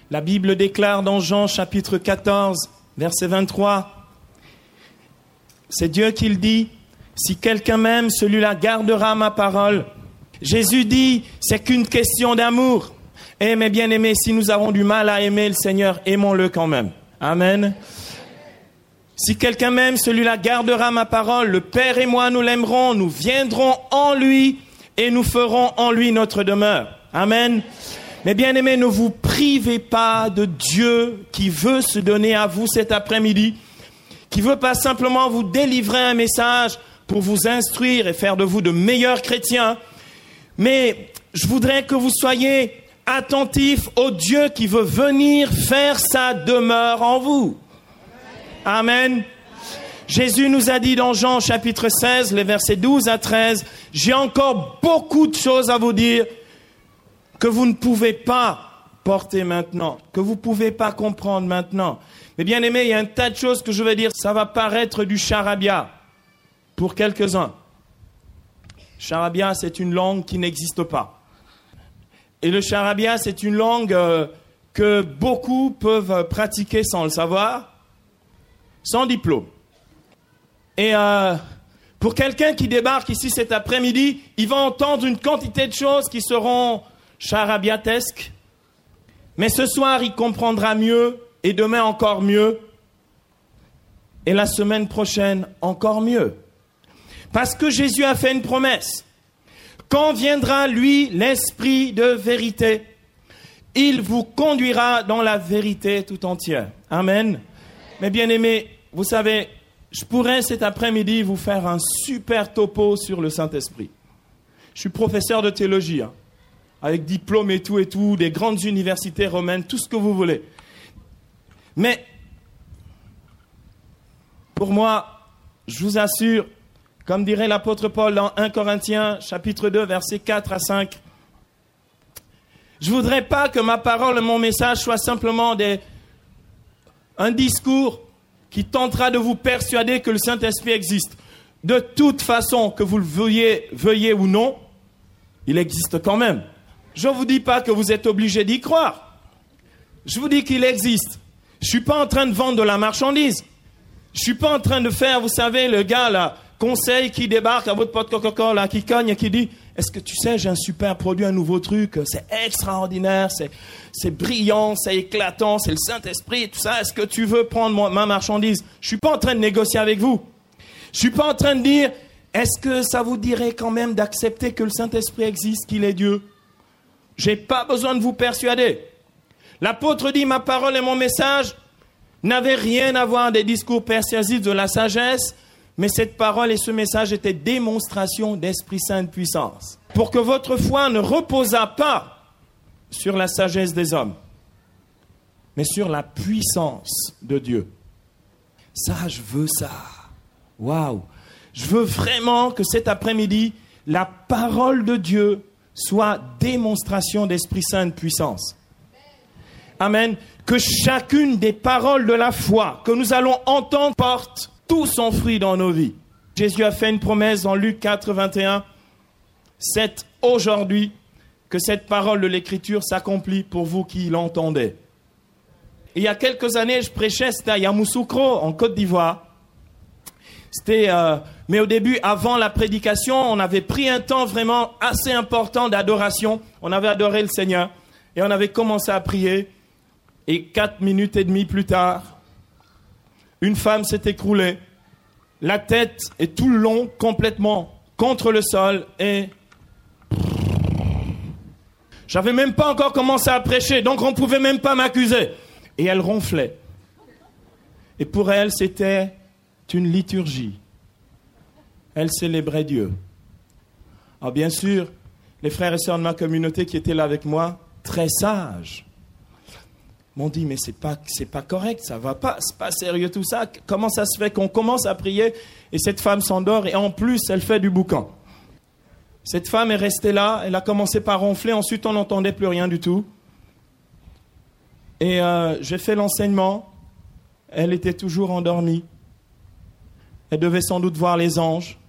La Bible déclare dans Jean chapitre 14, verset 23, c'est Dieu qui le dit, « Si quelqu'un m'aime, celui-là gardera ma parole. » Jésus dit, c'est qu'une question d'amour. Eh mes bien-aimés, si nous avons du mal à aimer le Seigneur, aimons-le quand même. Amen. Si quelqu'un m'aime, celui-là gardera ma parole. Le Père et moi, nous l'aimerons, nous viendrons en lui et nous ferons en lui notre demeure. Amen. Mais bien-aimés, ne vous privez pas de Dieu qui veut se donner à vous cet après-midi, qui veut pas simplement vous délivrer un message pour vous instruire et faire de vous de meilleurs chrétiens, mais je voudrais que vous soyez attentifs au Dieu qui veut venir faire sa demeure en vous. Amen. Jésus nous a dit dans Jean chapitre 16, les versets 12 à 13, « J'ai encore beaucoup de choses à vous dire que vous ne pouvez pas porter maintenant, que vous ne pouvez pas comprendre maintenant. » Mais bien aimé, il y a un tas de choses que je vais dire, ça va paraître du charabia pour quelques-uns. Charabia, c'est une langue qui n'existe pas. Et le charabia, c'est une langue que beaucoup peuvent pratiquer sans le savoir, sans diplôme. Et pour quelqu'un qui débarque ici cet après-midi, il va entendre une quantité de choses qui seront charabiatesques. Mais ce soir, il comprendra mieux, et demain encore mieux, et la semaine prochaine encore mieux. Parce que Jésus a fait une promesse. Quand viendra, lui, l'Esprit de vérité, il vous conduira dans la vérité tout entière. Amen. Mais bien aimés, vous savez, je pourrais cet après-midi vous faire un super topo sur le Saint-Esprit. Je suis professeur de théologie, avec diplôme et tout, des grandes universités romaines, tout ce que vous voulez. Mais, pour moi, je vous assure, comme dirait l'apôtre Paul dans 1 Corinthiens, chapitre 2, versets 4 à 5, je ne voudrais pas que ma parole et mon message soient simplement un discours qui tentera de vous persuader que le Saint-Esprit existe. De toute façon, que vous le veuillez ou non, il existe quand même. Je ne vous dis pas que vous êtes obligé d'y croire. Je vous dis qu'il existe. Je ne suis pas en train de vendre de la marchandise. Je ne suis pas en train de faire, vous savez, le gars là, conseil qui débarque à votre pote Coca-Cola, qui cogne et qui dit « Est-ce que tu sais, j'ai un super produit, un nouveau truc, c'est extraordinaire, c'est brillant, c'est éclatant, c'est le Saint-Esprit, tout ça, est-ce que tu veux prendre ma marchandise ?» Je ne suis pas en train de négocier avec vous. Je ne suis pas en train de dire « Est-ce que ça vous dirait quand même d'accepter que le Saint-Esprit existe, qu'il est Dieu ?» Je n'ai pas besoin de vous persuader. L'apôtre dit « Ma parole et mon message n'avaient rien à voir des discours persuasifs de la sagesse, mais cette parole et ce message étaient démonstration d'Esprit Saint de puissance. Pour que votre foi ne reposât pas sur la sagesse des hommes, mais sur la puissance de Dieu. » Ça, je veux ça. Waouh! Je veux vraiment que cet après-midi, la parole de Dieu soit démonstration d'Esprit Saint de puissance. Amen. Que chacune des paroles de la foi que nous allons entendre porte tout son fruit dans nos vies. Jésus a fait une promesse dans Luc 4, 21. C'est aujourd'hui que cette parole de l'Écriture s'accomplit pour vous qui l'entendez. Il y a quelques années, je prêchais, c'était à Yamoussoukro, en Côte d'Ivoire. Mais au début, avant la prédication, on avait pris un temps vraiment assez important d'adoration. On avait adoré le Seigneur et on avait commencé à prier. Et 4 minutes et demie plus tard, une femme s'est écroulée, la tête et tout le long complètement contre le sol et j'avais même pas encore commencé à prêcher, donc on pouvait même pas m'accuser. Et elle ronflait. Et pour elle, c'était une liturgie. Elle célébrait Dieu. Alors bien sûr, les frères et sœurs de ma communauté qui étaient là avec moi, très sages, m'ont dit, mais c'est pas correct, ça va pas, c'est pas sérieux tout ça. Comment ça se fait qu'on commence à prier et cette femme s'endort et en plus, elle fait du boucan. Cette femme est restée là, elle a commencé par ronfler, ensuite on n'entendait plus rien du tout. Et j'ai fait l'enseignement, elle était toujours endormie. Elle devait sans doute voir les anges.